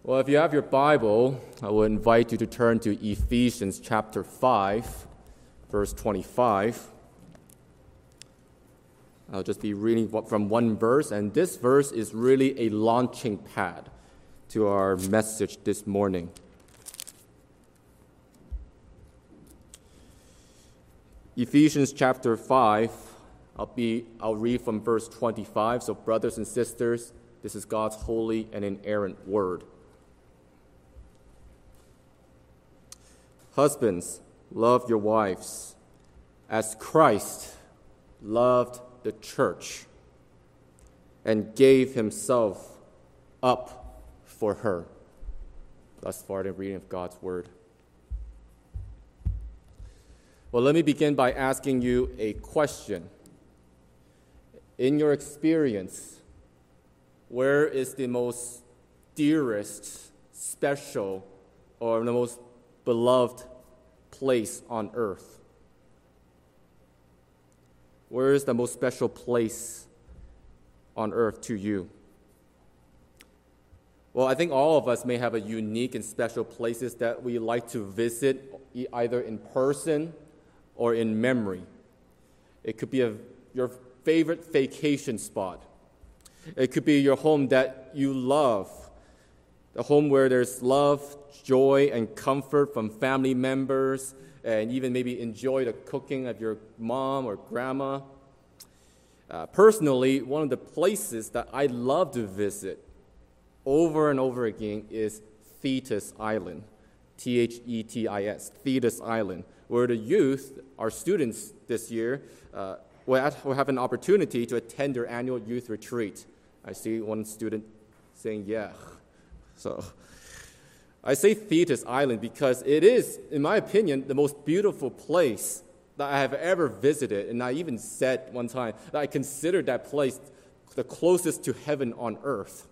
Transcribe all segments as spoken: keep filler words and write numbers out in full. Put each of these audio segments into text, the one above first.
Well, if you have your Bible, I would invite you to turn to Ephesians chapter five, verse twenty-five. I'll just be reading from one verse, and this verse is really a launching pad to our message this morning. Ephesians chapter five, I'll, be, I'll read from verse twenty-five. So brothers and sisters, this is God's holy and inerrant word. Husbands, love your wives, as Christ loved the church and gave himself up for her. Thus far, the reading of God's word. Well, let me begin by asking you a question. In your experience, where is the most dearest, special, or the most beloved place on earth? Where is the most special place on earth to you? Well, I think all of us may have a unique and special places that we like to visit, either in person or in memory. It could be a, your favorite vacation spot. It could be your home that you love, the home where there's love, joy, and comfort from family members, and even maybe enjoy the cooking of your mom or grandma. Uh, personally, one of the places that I love to visit over and over again is Thetis Island, T H E T I S, Thetis Island, where the youth, our students this year, uh, will have an opportunity to attend their annual youth retreat. I see one student saying, yeah. So I say Thetis Island because it is, in my opinion, the most beautiful place that I have ever visited. And I even said one time that I consider that place the closest to heaven on earth.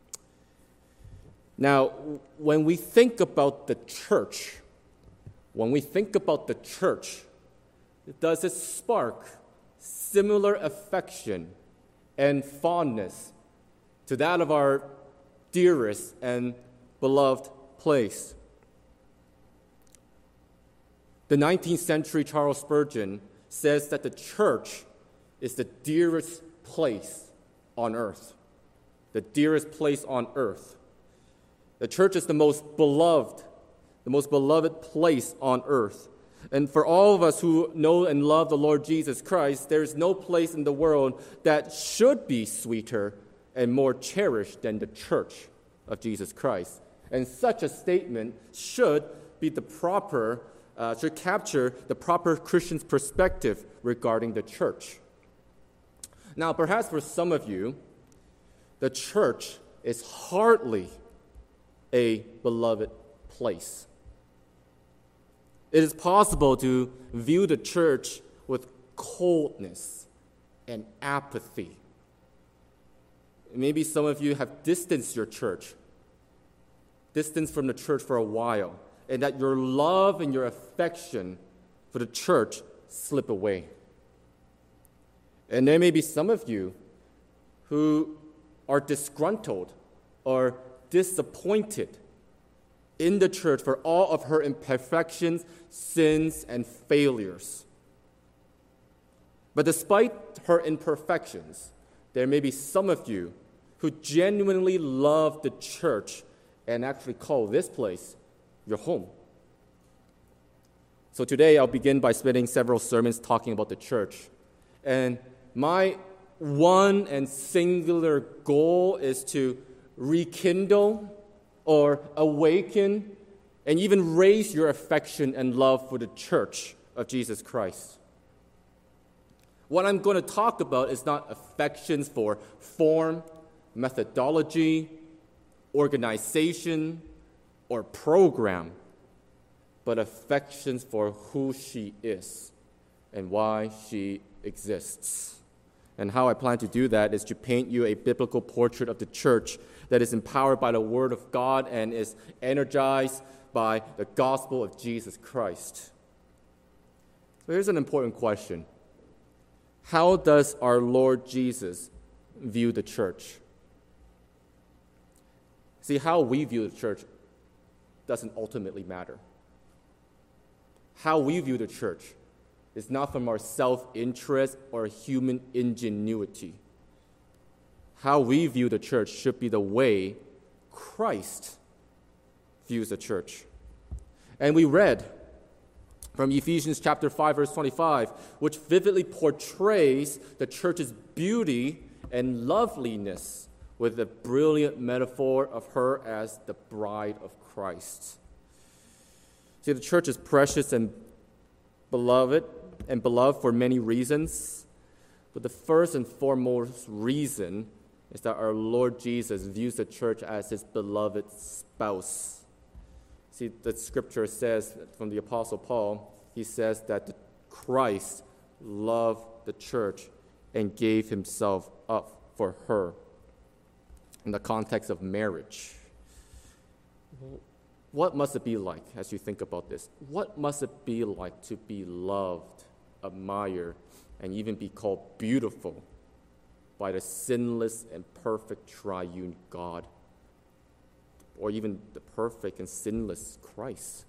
Now, when we think about the church, when we think about the church, does it spark similar affection and fondness to that of our dearest and beloved place? The nineteenth century Charles Spurgeon says that the church is the dearest place on earth. The dearest place on earth. The church is the most beloved, the most beloved place on earth. And for all of us who know and love the Lord Jesus Christ, there is no place in the world that should be sweeter and more cherished than the church of Jesus Christ. And such a statement should be the proper, uh, should capture the proper Christian's perspective regarding the church. Now, perhaps for some of you, the church is hardly a beloved place. It is possible to view the church with coldness and apathy. Maybe some of you have distanced your church, distanced from the church for a while, and that your love and your affection for the church slip away. And there may be some of you who are disgruntled or disappointed in the church for all of her imperfections, sins, and failures. But despite her imperfections, there may be some of you who genuinely love the church and actually call this place your home. So today I'll begin by spending several sermons talking about the church. And my one and singular goal is to rekindle or awaken and even raise your affection and love for the church of Jesus Christ. What I'm going to talk about is not affections for form, methodology, organization, or program, but affections for who she is and why she exists. And how I plan to do that is to paint you a biblical portrait of the church that is empowered by the Word of God and is energized by the gospel of Jesus Christ. So here's an important question. How does our Lord Jesus view the church? See, how we view the church doesn't ultimately matter. How we view the church is not from our self-interest or human ingenuity. How we view the church should be the way Christ views the church. And we read from Ephesians chapter five, verse twenty-five, which vividly portrays the church's beauty and loveliness with a brilliant metaphor of her as the bride of Christ. See, the church is precious and beloved, and beloved for many reasons. But the first and foremost reason is that our Lord Jesus views the church as his beloved spouse. See, the scripture says from the Apostle Paul, he says that Christ loved the church and gave himself up for her in the context of marriage. What must it be like as you think about this? What must it be like to be loved, admired, and even be called beautiful by the sinless and perfect triune God, or even the perfect and sinless Christ?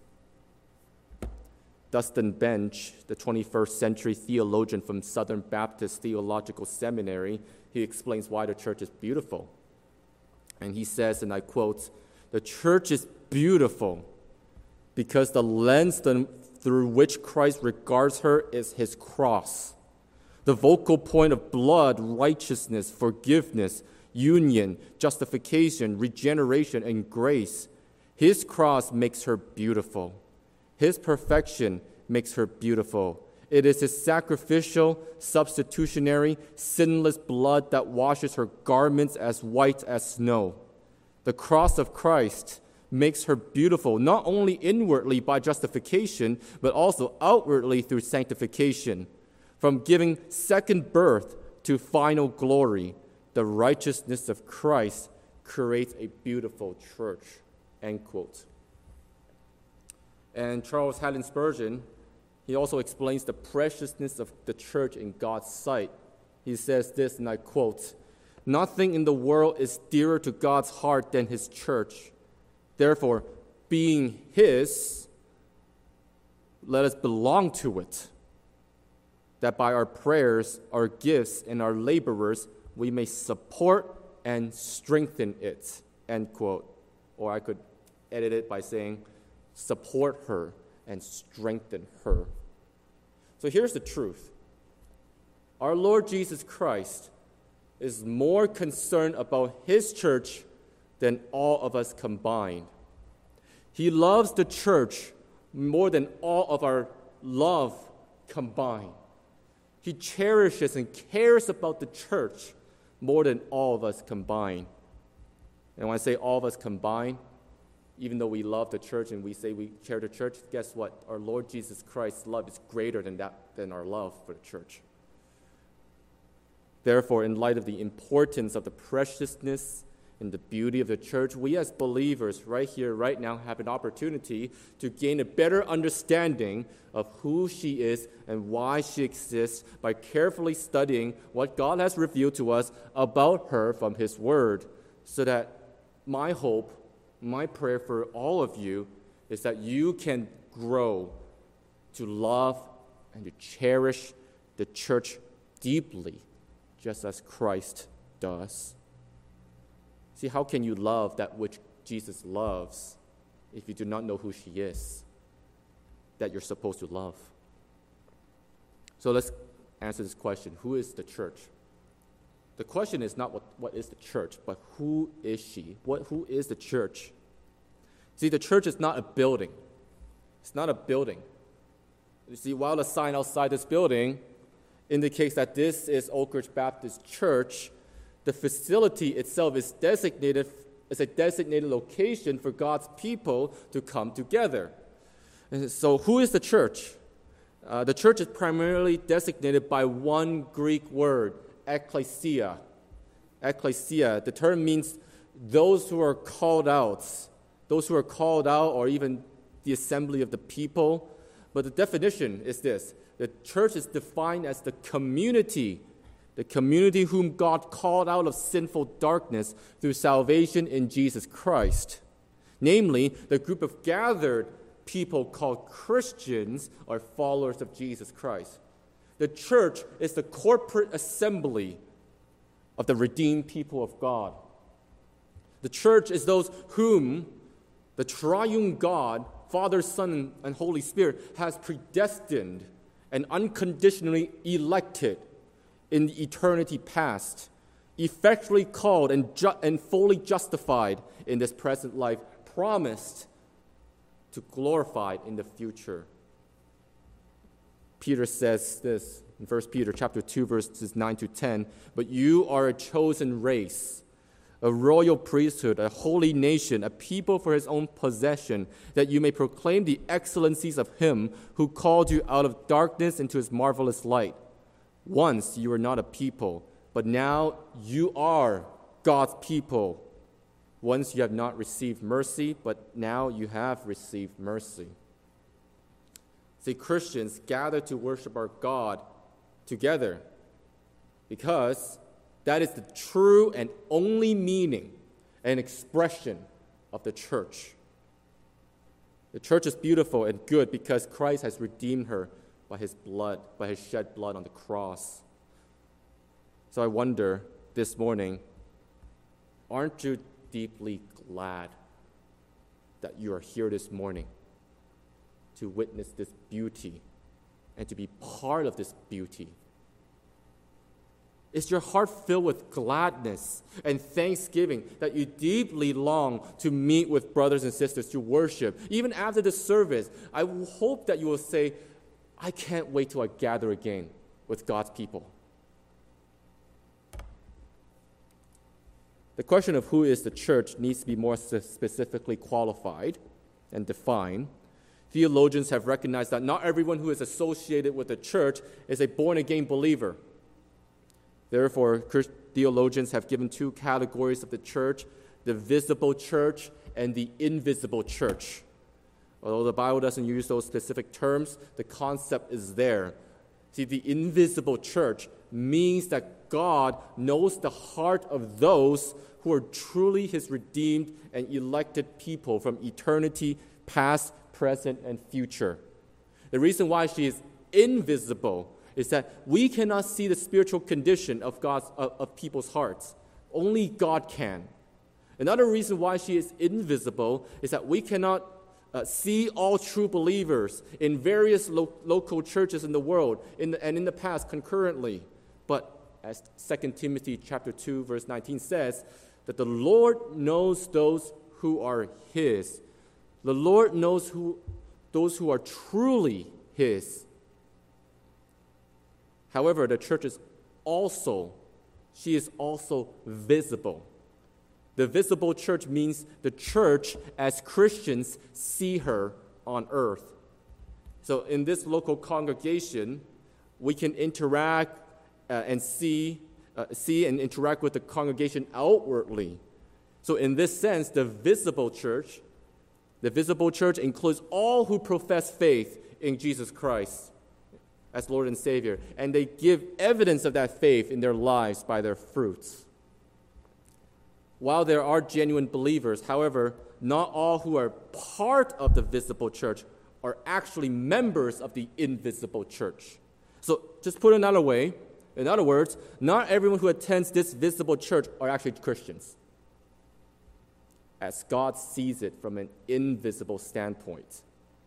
Dustin Bench, the twenty-first century theologian from Southern Baptist Theological Seminary, he explains why the church is beautiful. And he says, and I quote, "The church is beautiful because the lens through which Christ regards her is his cross. The focal point of blood, righteousness, forgiveness, union, justification, regeneration, and grace. His cross makes her beautiful. His perfection makes her beautiful. It is his sacrificial, substitutionary, sinless blood that washes her garments as white as snow. The cross of Christ makes her beautiful, not only inwardly by justification, but also outwardly through sanctification. From giving second birth to final glory, the righteousness of Christ creates a beautiful church." End quote. And Charles Haddon Spurgeon, he also explains the preciousness of the church in God's sight. He says this, and I quote, "Nothing in the world is dearer to God's heart than his church. Therefore, being his, let us belong to it, that by our prayers, our gifts, and our laborers, we may support and strengthen it." End quote. Or I could edit it by saying, support her and strengthen her. So here's the truth. Our Lord Jesus Christ is more concerned about his church than all of us combined. He loves the church more than all of our love combined. He cherishes and cares about the church more than all of us combined. And when I say all of us combined, even though we love the church and we say we care the church, guess what? Our Lord Jesus Christ's love is greater than that, than our love for the church. Therefore, in light of the importance of the preciousness and the beauty of the church, we as believers right here, right now, have an opportunity to gain a better understanding of who she is and why she exists by carefully studying what God has revealed to us about her from his word, so that my hope, my prayer for all of you is that you can grow to love and to cherish the church deeply, just as Christ does. See, how can you love that which Jesus loves if you do not know who she is that you're supposed to love? So let's answer this question. Who is the church? The question is not what, what is the church, but who is she? What, who is the church? See, the church is not a building. It's not a building. You see, while the sign outside this building indicates that this is Oak Ridge Baptist Church, the facility itself is designated as a designated location for God's people to come together. And so who is the church? Uh, the church is primarily designated by one Greek word, ekklesia. Ekklesia, the term means those who are called out, those who are called out, or even the assembly of the people. But the definition is this: the church is defined as the community the community whom God called out of sinful darkness through salvation in Jesus Christ. Namely, the group of gathered people called Christians are followers of Jesus Christ. The church is the corporate assembly of the redeemed people of God. The church is those whom the triune God, Father, Son, and Holy Spirit, has predestined and unconditionally elected in the eternity past, effectually called and, ju- and fully justified in this present life, promised to glorified in the future. Peter says this in First Peter chapter two, verses nine to ten, "But you are a chosen race, a royal priesthood, a holy nation, a people for his own possession, that you may proclaim the excellencies of him who called you out of darkness into his marvelous light. Once you were not a people, but now you are God's people. Once you have not received mercy, but now you have received mercy." See, Christians gather to worship our God together because that is the true and only meaning and expression of the church. The church is beautiful and good because Christ has redeemed her by his blood, by his shed blood on the cross. So I wonder this morning, aren't you deeply glad that you are here this morning to witness this beauty and to be part of this beauty? Is your heart filled with gladness and thanksgiving that you deeply long to meet with brothers and sisters to worship? Even after the service, I hope that you will say, "I can't wait till I gather again with God's people." The question of who is the church needs to be more specifically qualified and defined. Theologians have recognized that not everyone who is associated with the church is a born-again believer. Therefore, theologians have given two categories of the church: the visible church and the invisible church. Although the Bible doesn't use those specific terms, the concept is there. See, the invisible church means that God knows the heart of those who are truly his redeemed and elected people from eternity past, present, and future. The reason why she is invisible is that we cannot see the spiritual condition of God's of, of people's hearts. Only God can. Another reason why she is invisible is that we cannot uh, see all true believers in various lo- local churches in the world in the, and in the past concurrently. But as Second Timothy chapter two, verse nineteen says, that the Lord knows those who are his. The Lord knows who those who are truly his. However, the church is also, she is also visible. The visible church means the church as Christians see her on earth. So in this local congregation, we can interact uh, and see, uh, see and interact with the congregation outwardly. So in this sense, the visible church, the visible church includes all who profess faith in Jesus Christ as Lord and Savior, and they give evidence of that faith in their lives by their fruits. While there are genuine believers, however, not all who are part of the visible church are actually members of the invisible church. So just put it another way, in other words, not everyone who attends this visible church are actually Christians, as God sees it from an invisible standpoint.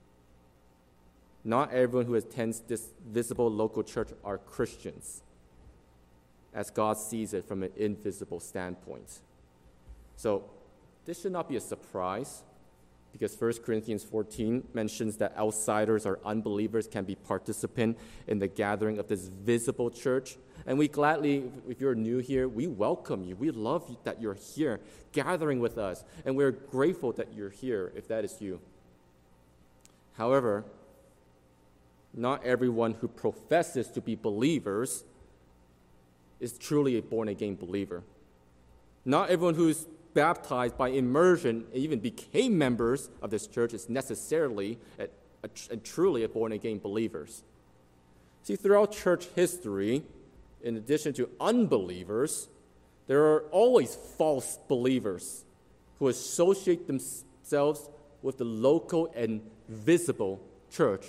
Not everyone who attends this visible local church are Christians, as God sees it from an invisible standpoint. So this should not be a surprise, because First Corinthians fourteen mentions that outsiders or unbelievers can be participant in the gathering of this visible church. And we gladly, if you're new here, we welcome you. We love that you're here gathering with us, and we're grateful that you're here if that is you. However, not everyone who professes to be believers is truly a born-again believer. Not everyone who's baptized by immersion and even became members of this church is necessarily a, a, a truly a born-again believers. See, throughout church history, in addition to unbelievers, there are always false believers who associate themselves with the local and visible church.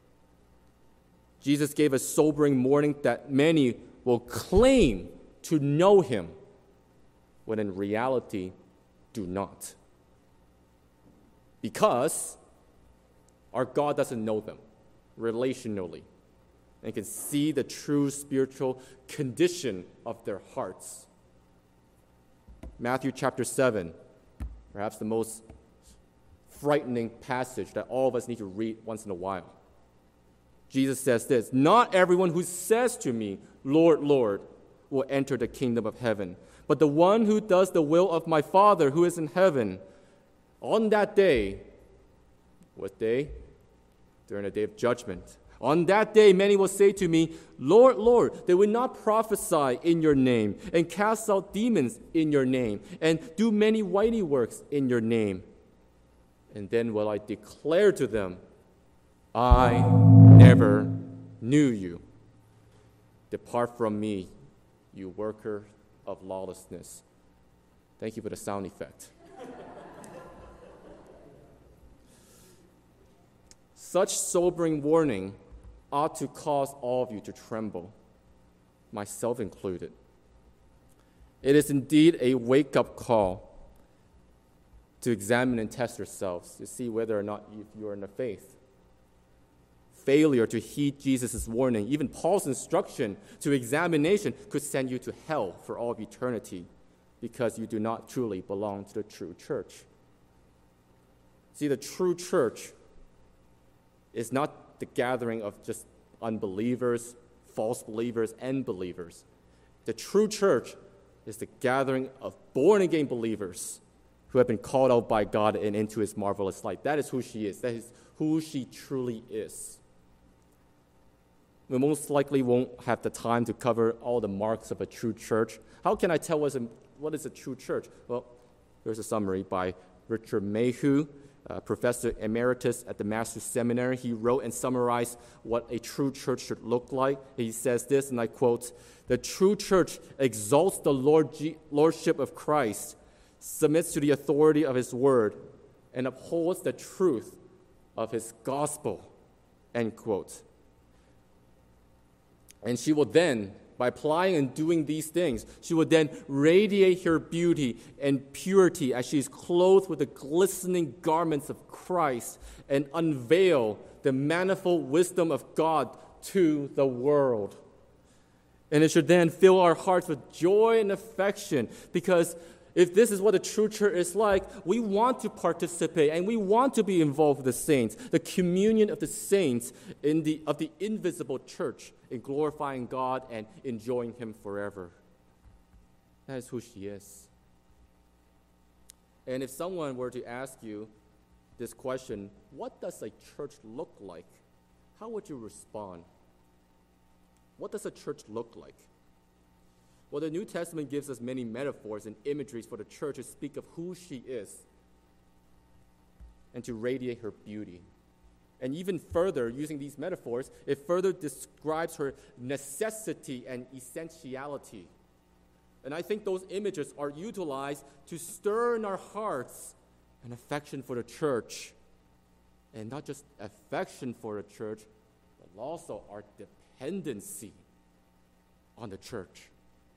Jesus gave a sobering warning that many will claim to know him when in reality do not. Because our God doesn't know them relationally and can see the true spiritual condition of their hearts. Matthew chapter seven, perhaps the most frightening passage that all of us need to read once in a while. Jesus says this, "Not everyone who says to me, 'Lord, Lord,' will enter the kingdom of heaven, but the one who does the will of my Father who is in heaven. On that day," what day? During the day of judgment. "On that day, many will say to me, 'Lord, Lord,' they will not prophesy in your name, and cast out demons in your name, and do many mighty works in your name. And then will I declare to them, 'I never knew you. Depart from me, you worker of lawlessness.'" Thank you for the sound effect. Such sobering warning ought to cause all of you to tremble, myself included. It is indeed a wake-up call to examine and test yourselves to see whether or not you are in the faith. Failure to heed Jesus' warning, even Paul's instruction to examination, could send you to hell for all of eternity because you do not truly belong to the true church. See, the true church is not the gathering of just unbelievers, false believers, and believers. The true church is the gathering of born-again believers who have been called out by God and into his marvelous light. That is who she is. That is who she truly is. We most likely won't have the time to cover all the marks of a true church. How can I tell what is a true church? Well, here's a summary by Richard Mayhew, Uh, professor emeritus at the Master's Seminary. He wrote and summarized what a true church should look like. He says this, and I quote, "The true church exalts the Lord G- Lordship of Christ, submits to the authority of his word, and upholds the truth of his gospel," end quote. And she will then, by applying and doing these things, she will then radiate her beauty and purity as she is clothed with the glistening garments of Christ and unveil the manifold wisdom of God to the world. And it should then fill our hearts with joy and affection, because if this is what a true church is like, we want to participate and we want to be involved with the saints, the communion of the saints in the of the invisible church, in glorifying God and enjoying him forever. That is who she is. And if someone were to ask you this question, what does a church look like? How would you respond? What does a church look like? Well, the New Testament gives us many metaphors and imageries for the church to speak of who she is and to radiate her beauty. And even further, using these metaphors, it further describes her necessity and essentiality. And I think those images are utilized to stir in our hearts an affection for the church. And not just affection for the church, but also our dependency on the church.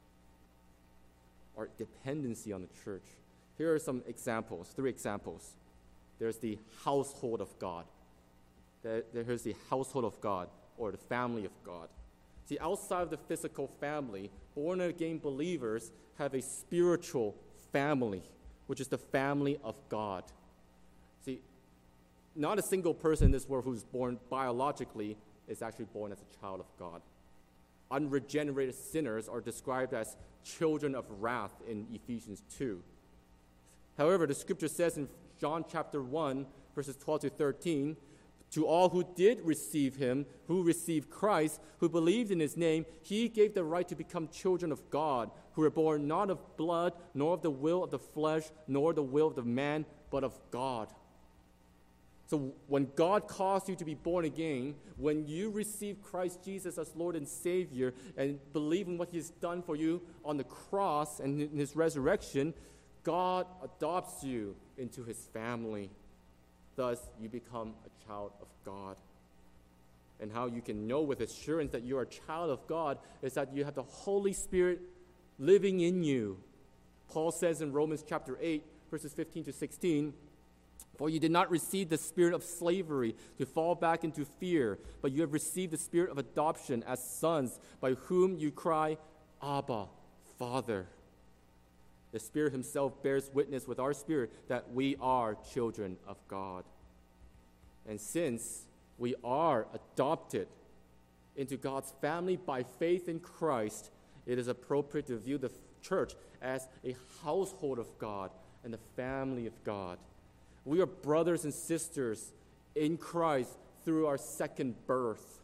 Our dependency on the church. Here are some examples, three examples. There's the household of God. There's the household of God, or the family of God. See, outside of the physical family, born-again believers have a spiritual family, which is the family of God. See, not a single person in this world who's born biologically is actually born as a child of God. Unregenerated sinners are described as children of wrath in Ephesians two. However, the scripture says in John chapter one, verses twelve to thirteen, "To all who did receive him, who received Christ, who believed in his name, he gave the right to become children of God, who were born not of blood, nor of the will of the flesh, nor the will of the man, but of God." So when God calls you to be born again, when you receive Christ Jesus as Lord and Savior and believe in what He has done for you on the cross and in His resurrection, God adopts you into His family. Thus, you become a child of God. And how you can know with assurance that you are a child of God is that you have the Holy Spirit living in you. Paul says in Romans chapter eight, verses fifteen to sixteen, "For you did not receive the spirit of slavery to fall back into fear, but you have received the spirit of adoption as sons, by whom you cry, Abba, Father." The Spirit Himself bears witness with our spirit that we are children of God. And since we are adopted into God's family by faith in Christ, it is appropriate to view the church as a household of God and the family of God. We are brothers and sisters in Christ through our second birth.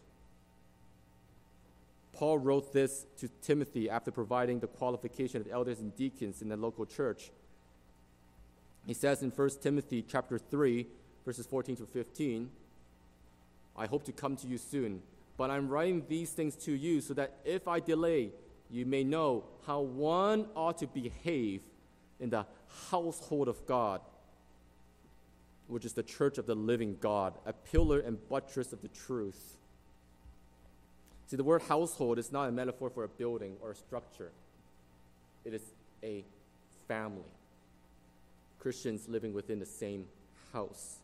Paul wrote this to Timothy after providing the qualification of elders and deacons in the local church. He says in First Timothy chapter three, verses fourteen to fifteen, "I hope to come to you soon, but I'm writing these things to you so that if I delay, you may know how one ought to behave in the household of God, which is the church of the living God, a pillar and buttress of the truth." See, the word household is not a metaphor for a building or a structure. It is a family. Christians living within the same house.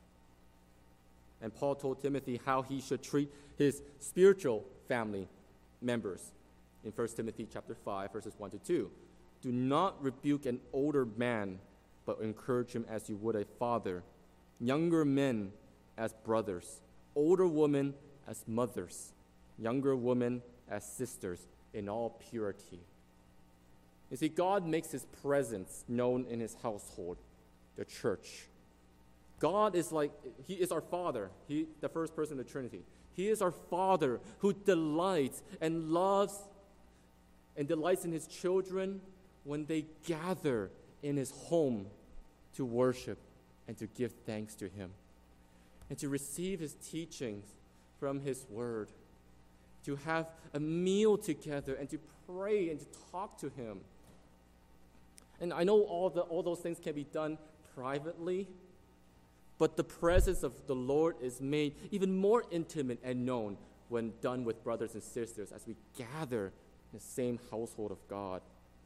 And Paul told Timothy how he should treat his spiritual family members in First Timothy chapter five, verses one to two. "Do not rebuke an older man, but encourage him as you would a father, younger men as brothers, older women as mothers, younger women as sisters, in all purity." You see, God makes His presence known in His household, the church. God is like, He is our Father, He, the first person of the Trinity. He is our Father who delights and loves and delights in His children when they gather in His home to worship and to give thanks to Him and to receive His teachings from His Word, to have a meal together and to pray and to talk to Him. And I know all, the, all those things can be done privately, but the presence of the Lord is made even more intimate and known when done with brothers and sisters as we gather in the same household of God.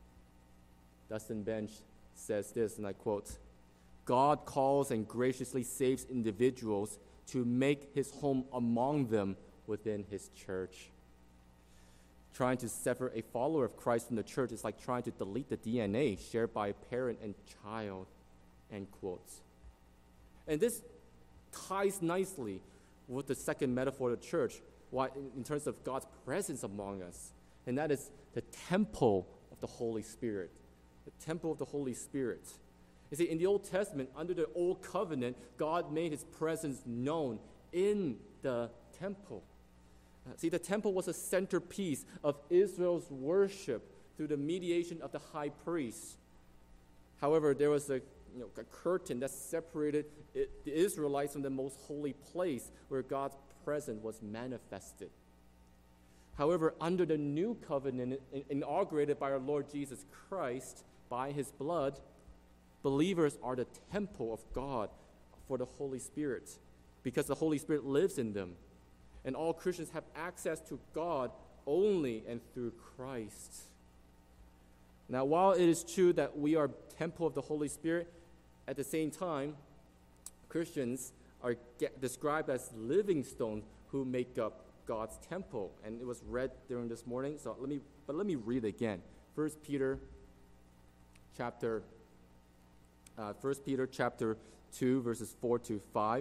Dustin Bench says this, and I quote, "God calls and graciously saves individuals to make His home among them within His church." Trying to sever a follower of Christ from the church is like trying to delete the D N A shared by a parent and child, end quotes. And this ties nicely with the second metaphor of the church, why, in terms of God's presence among us, and that is the temple of the Holy Spirit. The temple of the Holy Spirit. You see, in the Old Testament, under the Old Covenant, God made His presence known in the temple. Uh, see, the temple was a centerpiece of Israel's worship through the mediation of the high priest. However, there was a You know, a curtain that separated it, the Israelites from the most holy place where God's presence was manifested. However, under the new covenant in, inaugurated by our Lord Jesus Christ by His blood, believers are the temple of God for the Holy Spirit because the Holy Spirit lives in them. And all Christians have access to God only and through Christ. Now, while it is true that we are temple of the Holy Spirit, at the same time, Christians are get described as living stones who make up God's temple. And it was read during this morning, so let me, but let me read again. First Peter chapter, uh, First Peter chapter two, verses four to five.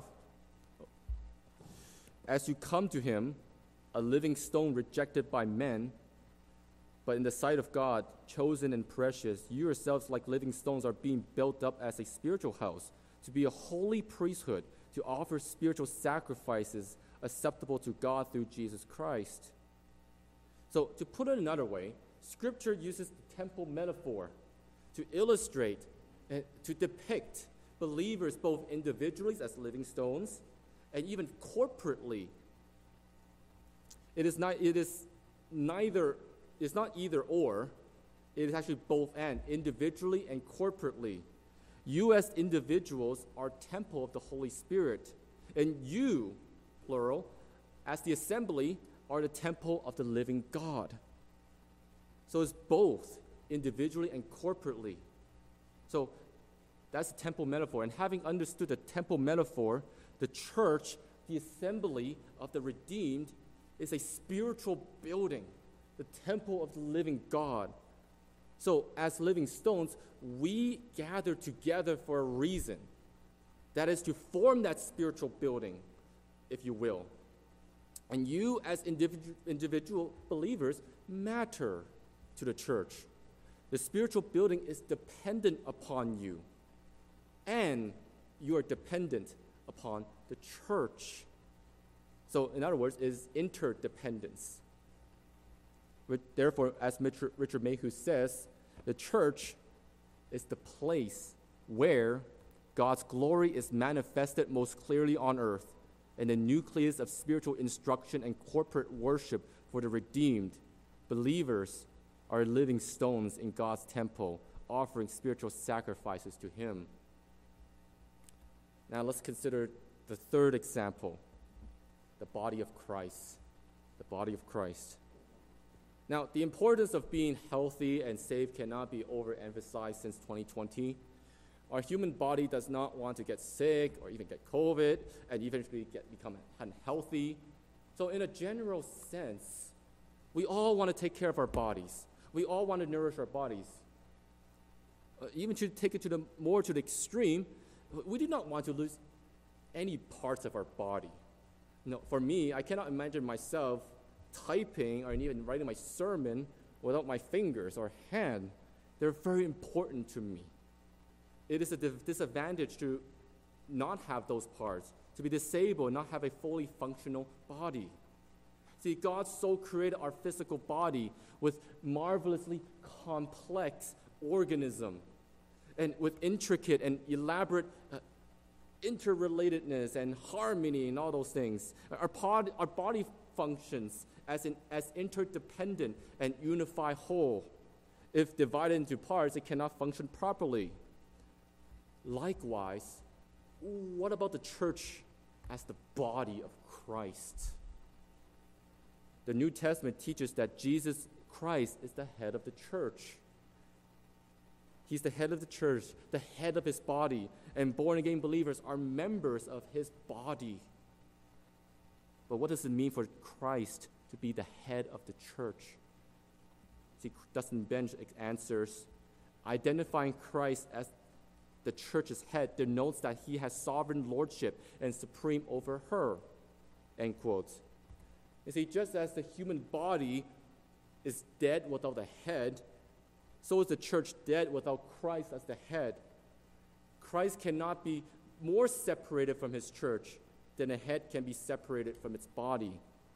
"As you come to Him, a living stone rejected by men, but in the sight of God, chosen and precious, you yourselves, like living stones, are being built up as a spiritual house, to be a holy priesthood, to offer spiritual sacrifices acceptable to God through Jesus Christ." So, to put it another way, Scripture uses the temple metaphor to illustrate and to depict believers both individually as living stones and even corporately. It is not. It is neither. It's not either or. It is actually both and, individually and corporately. You as individuals are temple of the Holy Spirit, and you, plural, as the assembly, are the temple of the living God. So it's both, individually and corporately. So that's the temple metaphor. And having understood the temple metaphor, the church, the assembly of the redeemed, is a spiritual building, the temple of the living God. So as living stones, we gather together for a reason. That is to form that spiritual building, if you will. And you as individu- individual believers matter to the church. The spiritual building is dependent upon you, and you are dependent upon the church. So, in other words, it is interdependence. Therefore, as Richard Mayhew says, the church is the place where God's glory is manifested most clearly on earth, and the nucleus of spiritual instruction and corporate worship for the redeemed. Believers are living stones in God's temple, offering spiritual sacrifices to Him. Now let's consider the third example, the body of Christ. The body of Christ. Now, the importance of being healthy and safe cannot be overemphasized since twenty twenty. Our human body does not want to get sick or even get COVID and eventually get, become unhealthy. So in a general sense, we all want to take care of our bodies. We all want to nourish our bodies. Uh, even to take it to the more to the extreme, we do not want to lose any parts of our body. You know, for me, I cannot imagine myself typing or even writing my sermon without my fingers or hand. They're very important to me. It is a disadvantage to not have those parts, to be disabled, not have a fully functional body. See, God so created our physical body with marvelously complex organism and with intricate and elaborate uh, interrelatedness and harmony and all those things. Our, pod, our body functions as an as interdependent and unified whole. If divided into parts, it cannot function properly. Likewise, what about the church as the body of Christ? The New Testament teaches that Jesus Christ is the head of the church. He's the head of the church, the head of his body, and born-again believers are members of his body. But what does it mean for Christ to be the head of the church? See, Dustin Bench answers, identifying Christ as the church's head denotes that he has sovereign lordship and supreme over her, end quote. You see, just as the human body is dead without a head, so is the church dead without Christ as the head. Christ cannot be more separated from his church than a head can be separated from its body.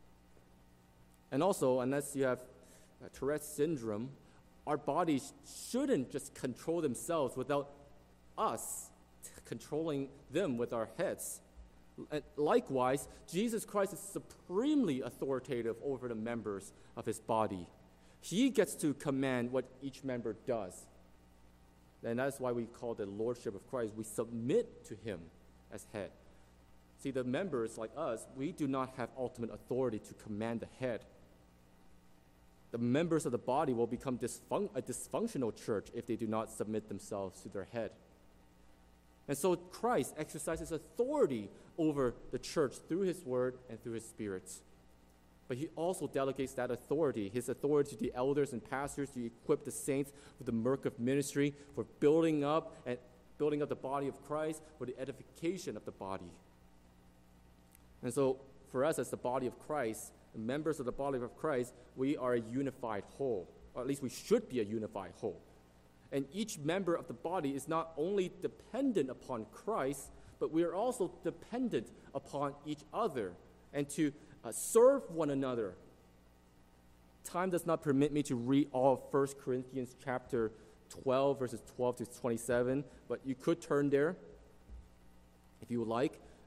And also, unless you have uh, Tourette's syndrome, our bodies shouldn't just control themselves without us controlling them with our heads. And likewise, Jesus Christ is supremely authoritative over the members of his body. He gets to command what each member does. And that's why we call the lordship of Christ. We submit to him as head. See, the members like us, we do not have ultimate authority to command the head. The members of the body will become dysfun- a dysfunctional church if they do not submit themselves to their head. And so Christ exercises authority over the church through his word and through his spirit. But he also delegates that authority, his authority to the elders and pastors to equip the saints with the work of ministry for building up and building up the body of Christ for the edification of the body. And so for us as the body of Christ, the members of the body of Christ, we are a unified whole, or at least we should be a unified whole. And each member of the body is not only dependent upon Christ, but we are also dependent upon each other and to uh, serve one another. Time does not permit me to read all of First Corinthians chapter twelve, verses twelve to twenty-seven, but you could turn there if you would like.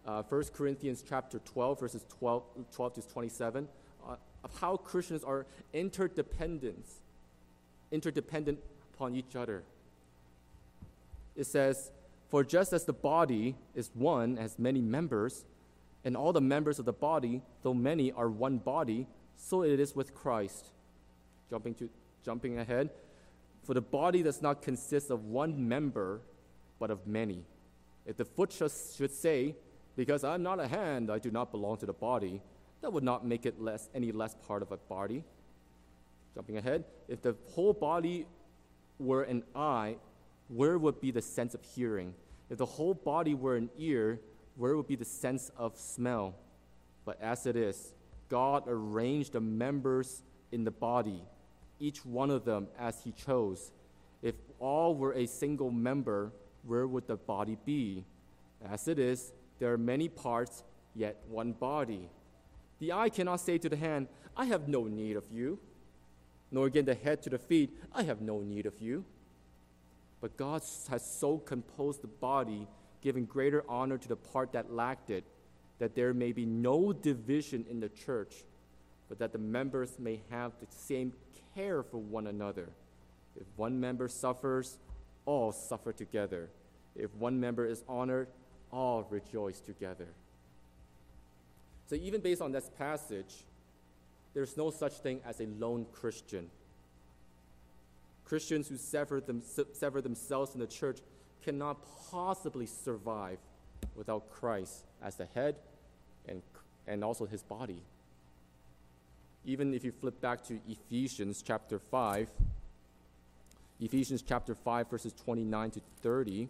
uh, First Corinthians chapter twelve, verses twelve, twelve to twenty-seven, uh, of how Christians are interdependent, interdependent upon each other. It says, "For just as the body is one, has many members, and all the members of the body, though many, are one body, so it is with Christ." Jumping to jumping ahead, "For the body does not consist of one member, but of many. If the foot should say, 'Because I am not a hand, I do not belong to the body,' that would not make it less any less part of a body." Jumping ahead, "If the whole body were an eye, where would be the sense of hearing? If the whole body were an ear, where would be the sense of smell? But as it is, God arranged the members in the body, each one of them as He chose. If all were a single member, where would the body be? As it is, there are many parts, yet one body. The eye cannot say to the hand, 'I have no need of you,' nor again the head to the feet, 'I have no need of you.' But God has so composed the body, giving greater honor to the part that lacked it, that there may be no division in the church, but that the members may have the same care for one another. If one member suffers, all suffer together. If one member is honored, all rejoice together." So even based on this passage, there's no such thing as a lone Christian. Christians who sever, them, sever themselves from the church cannot possibly survive without Christ as the head and, and also His body. Even if you flip back to Ephesians chapter five, Ephesians chapter five, verses twenty-nine to thirty,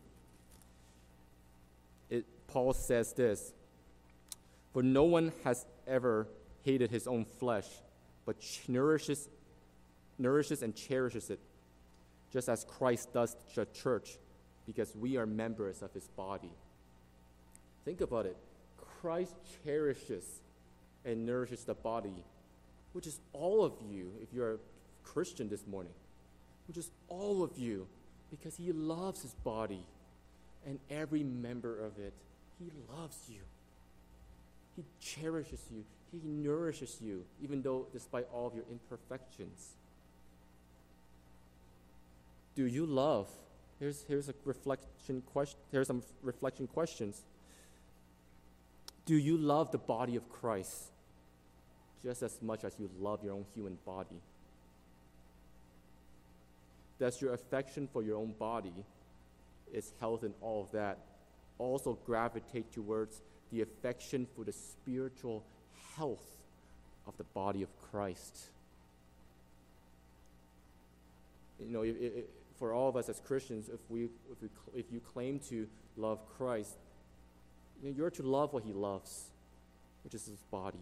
it, Paul says this, "For no one has ever hated his own flesh, but nourishes, nourishes and cherishes it, just as Christ does the church, because we are members of His body." Think about it. Christ cherishes and nourishes the body, which is all of you, if you're a Christian this morning, which is all of you, because He loves His body and every member of it. He loves you. He cherishes you. He nourishes you, even though despite all of your imperfections. Do you love? Here's, here's a reflection question. Here's some reflection questions. Do you love the body of Christ just as much as you love your own human body? Does your affection for your own body, its health and all of that, also gravitate towards the affection for the spiritual health of the body of Christ? You know, it, it, for all of us as Christians, if we, if we, if you claim to love Christ, you know, you're to love what He loves, which is His body.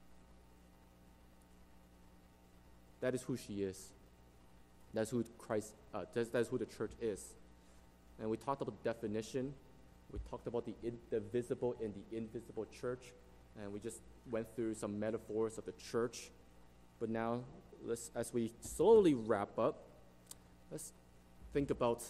That is who she is. That's who Christ. Uh, that's, that's who the church is. And we talked about the definition. We talked about the, in, the visible and the invisible church, and we just went through some metaphors of the church. But now, let's, as we slowly wrap up, let's think about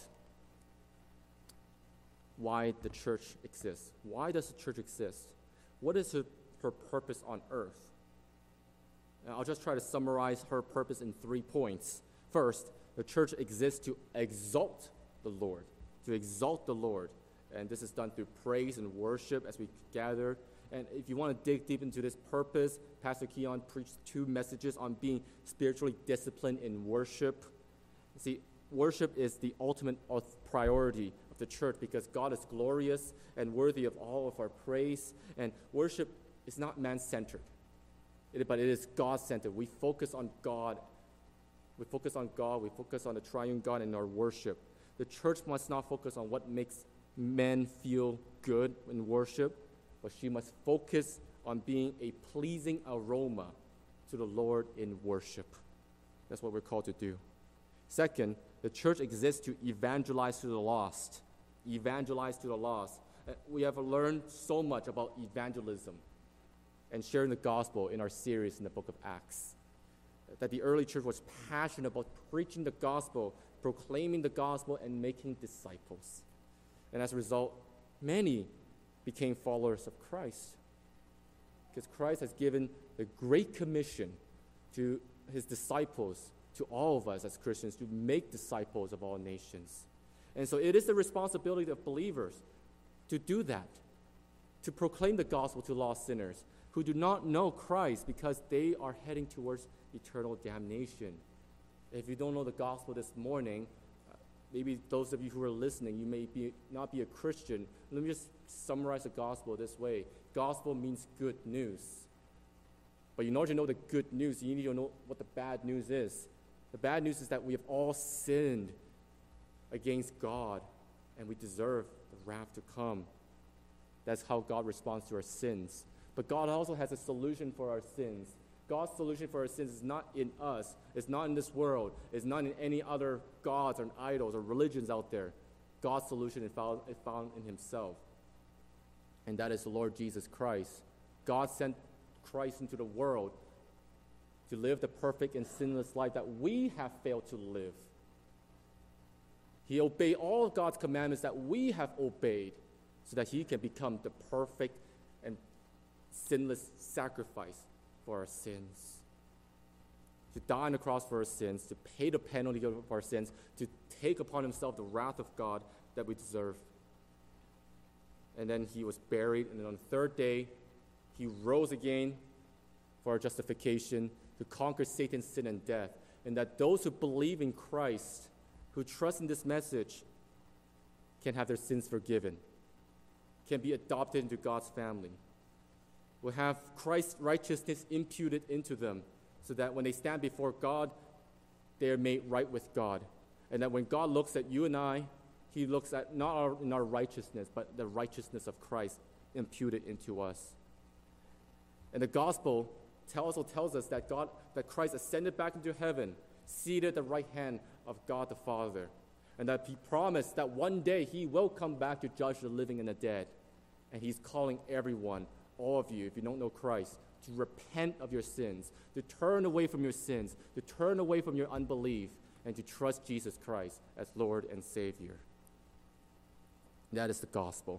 why the church exists. Why does the church exist? What is her, her purpose on earth? And I'll just try to summarize her purpose in three points. First, the church exists to exalt the Lord, to exalt the Lord. And this is done through praise and worship as we gather. And if you want to dig deep into this purpose, Pastor Keon preached two messages on being spiritually disciplined in worship. See, worship is the ultimate priority of the church because God is glorious and worthy of all of our praise. And worship is not man-centered, it, but it is God-centered. We focus on God. We focus on God. We focus on the triune God in our worship. The church must not focus on what makes men feel good in worship, but she must focus on being a pleasing aroma to the Lord in worship. That's what we're called to do. Second, the church exists to evangelize to the lost. Evangelize to the lost. Uh, we have learned so much about evangelism and sharing the gospel in our series in the book of Acts. That the early church was passionate about preaching the gospel, proclaiming the gospel, and making disciples. And as a result, many became followers of Christ. Because Christ has given the Great Commission to his disciples, to all of us as Christians, to make disciples of all nations. And so it is the responsibility of believers to do that, to proclaim the gospel to lost sinners who do not know Christ because they are heading towards eternal damnation. If you don't know the gospel this morning, uh, maybe those of you who are listening, you may be, not be a Christian. Let me just summarize the gospel this way. Gospel means good news. But in order to know the good news, you need to know what the bad news is. The bad news is that we have all sinned against God, and we deserve the wrath to come. That's how God responds to our sins. But God also has a solution for our sins. God's solution for our sins is not in us. It's not in this world. It's not in any other gods or idols or religions out there. God's solution is found, is found in himself. And that is the Lord Jesus Christ. God sent Christ into the world to live the perfect and sinless life that we have failed to live. He obeyed all of God's commandments that we have obeyed so that he can become the perfect and sinless sacrifice for our sins. To die on the cross for our sins, to pay the penalty of our sins, to take upon himself the wrath of God that we deserve. And then he was buried, and then on the third day, he rose again for our justification, to conquer Satan's sin and death. And that those who believe in Christ, who trust in this message, can have their sins forgiven, can be adopted into God's family, will have Christ's righteousness imputed into them, so that when they stand before God, they are made right with God. And that when God looks at you and I, he looks at not our, in our righteousness, but the righteousness of Christ imputed into us. And the gospel also tells us that God, that Christ ascended back into heaven, seated at the right hand of God the Father, and that he promised that one day he will come back to judge the living and the dead. And he's calling everyone, all of you, if you don't know Christ, to repent of your sins, to turn away from your sins, to turn away from your unbelief, and to trust Jesus Christ as Lord and Savior. That is the gospel.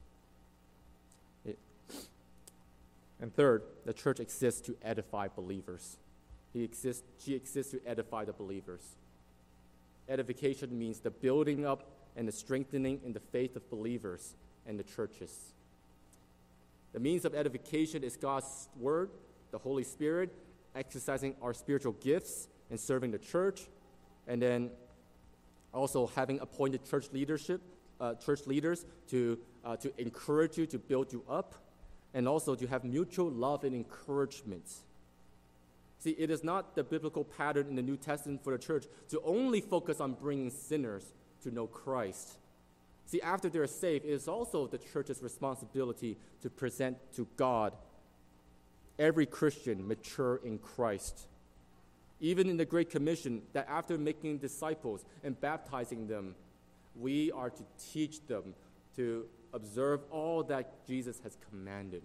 It, and third, the church exists to edify believers. He exists, she exists to edify the believers. Edification means the building up and the strengthening in the faith of believers and the churches. The means of edification is God's word, the Holy Spirit, exercising our spiritual gifts and serving the church, and then also having appointed church leadership, uh, church leaders to uh, to encourage you, to build you up, and also to have mutual love and encouragement. See, it is not the biblical pattern in the New Testament for the church to only focus on bringing sinners to know Christ. See, after they're saved, it is also the church's responsibility to present to God every Christian mature in Christ. Even in the Great Commission, that after making disciples and baptizing them, we are to teach them to observe all that Jesus has commanded.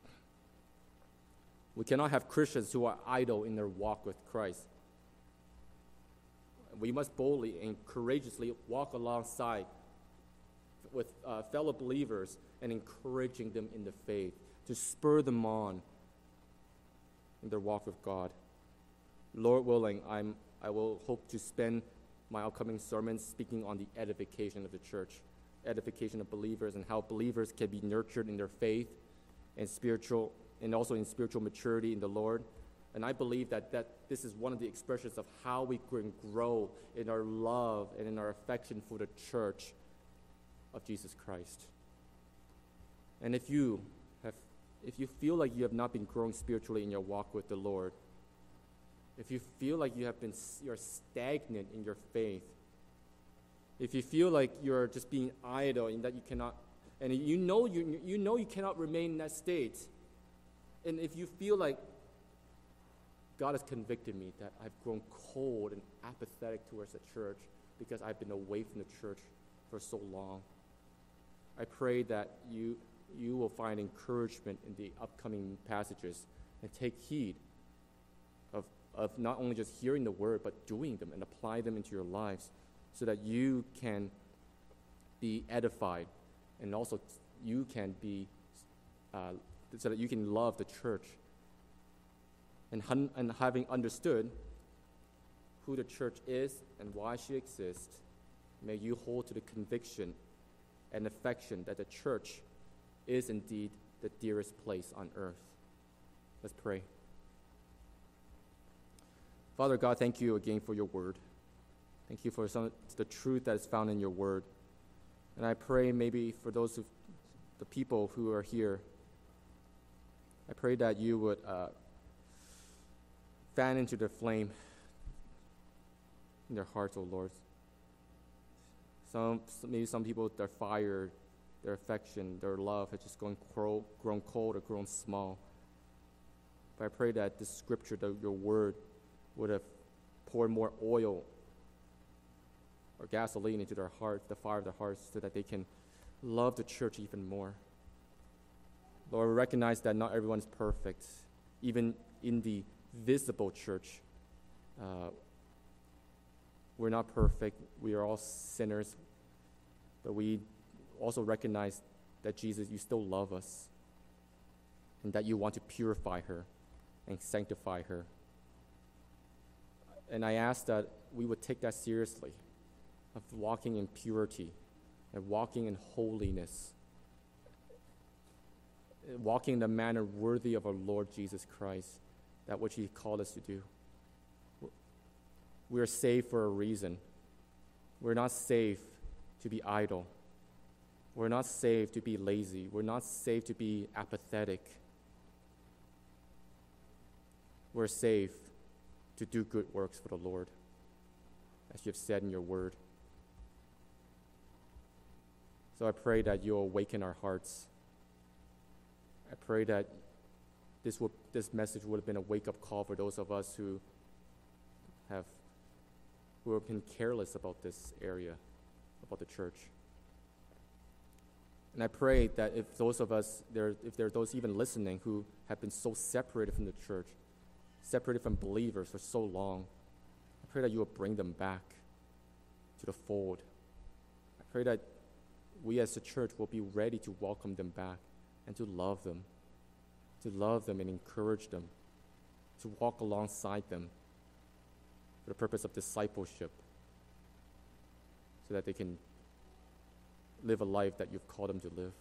We cannot have Christians who are idle in their walk with Christ. We must boldly and courageously walk alongside with uh, fellow believers and encouraging them in the faith, to spur them on in their walk with God. Lord willing, I'm, I will hope to spend my upcoming sermons speaking on the edification of the church, edification of believers, and how believers can be nurtured in their faith and spiritual, and also in spiritual maturity in the Lord. And I believe that, that this is one of the expressions of how we can grow in our love and in our affection for the church of Jesus Christ. And if you have, if you feel like you have not been growing spiritually in your walk with the Lord, if you feel like you have been, you're stagnant in your faith, if you feel like you're just being idle and that you cannot, and you know you you know you cannot remain in that state, and if you feel like God has convicted me that I've grown cold and apathetic towards the church because I've been away from the church for so long, I pray that you you will find encouragement in the upcoming passages and take heed of, of not only just hearing the word, but doing them and apply them into your lives so that you can be edified and also you can be, uh, so that you can love the church. And, hun- and having understood who the church is and why she exists, may you hold to the conviction and affection that the church is indeed the dearest place on earth. Let's pray. Father God, thank you again for your word. Thank you for some the truth that is found in your word. And I pray maybe for those of the people who are here, I pray that you would uh, fan into the flame in their hearts, O oh Lord. Some, maybe some people, their fire, their affection, their love has just grown, grown cold or grown small. But I pray that this scripture, that your word, would have poured more oil or gasoline into their hearts, the fire of their hearts, so that they can love the church even more. Lord, we recognize that not everyone is perfect. Even in the visible church, uh, we're not perfect. We are all sinners. But we also recognize that, Jesus, you still love us, and that you want to purify her and sanctify her. And I ask that we would take that seriously, of walking in purity and walking in holiness, walking in the manner worthy of our Lord Jesus Christ, that which he called us to do. We are saved for a reason. We're not saved to be idle. We're not saved to be lazy. We're not saved to be apathetic. We're saved to do good works for the Lord, as you have said in your word. So I pray that you'll awaken our hearts. I pray that this will, this message would have been a wake-up call for those of us who have who have been careless about this area, about the church. And I pray that if those of us, there, if there are those even listening who have been so separated from the church, separated from believers for so long, I pray that you will bring them back to the fold. I pray that we as a church will be ready to welcome them back and to love them, to love them and encourage them, to walk alongside them for the purpose of discipleship, so that they can live a life that you've called them to live.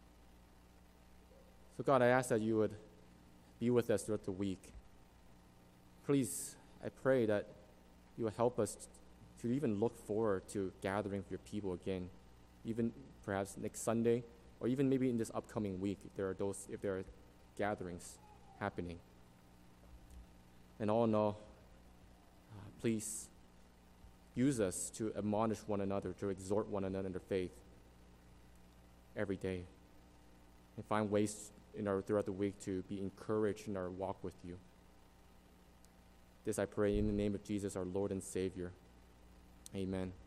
So God, I ask that you would be with us throughout the week. Please, I pray that you will help us to even look forward to gathering with your people again, even perhaps next Sunday, or even maybe in this upcoming week, if there are those, if there are gatherings happening. And all in all, uh, please use us to admonish one another, to exhort one another in their faith every day, and find ways in our throughout the week to be encouraged in our walk with you. This I pray in the name of Jesus, our Lord and Savior. Amen.